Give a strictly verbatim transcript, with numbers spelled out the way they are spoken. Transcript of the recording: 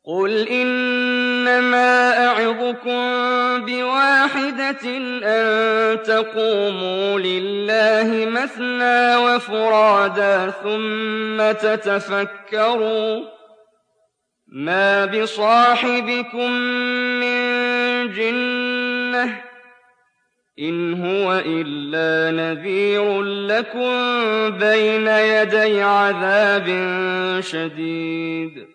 قُلْ إِنَّمَا أَعِظُكُم بِوَاحِدَةٍ أَن تَقُومُوا لِلَّهِ مَثْنَىٰ وَفُرَادَىٰ ثُمَّ تَتَفَكَّرُوا ۚ مَا بِصَاحِبِكُم مِّن جِنَّةٍ ۚ إِنْ هُوَ إِلَّا نَذِيرٌ لَّكُم بَيْنَ يَدَيْ عَذَابٍ شَدِيدٍ